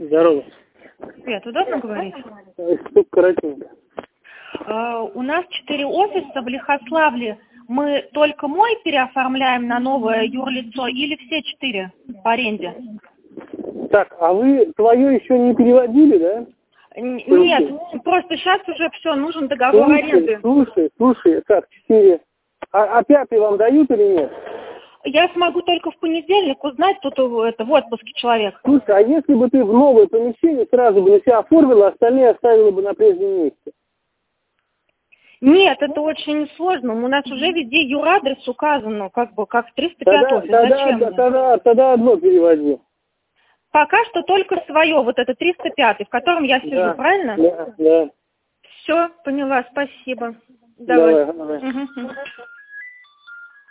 Здорово. Привет, удобно говорить? Только коротенько. У нас 4 офиса в Лихославле. Мы только мой переоформляем на новое юрлицо или все 4 по аренде? Так, а вы свое еще не переводили, да? Нет, просто сейчас уже все, нужен договор аренды. Слушай, так, 4. А 5-й вам дают или нет? Я смогу только в понедельник узнать, тут это в отпуске человек. Слушай, а если бы ты в новое помещение сразу бы на себя оформила, остальные оставила бы на прежнем месте? Нет, это очень сложно. У нас уже везде юрадрес указан, как 305 офис. Зачем мне? Тогда одно переводи. Пока что только свое, вот это 305, в котором я сижу, Да, правильно? Да. Все, поняла, спасибо. Давай. Угу.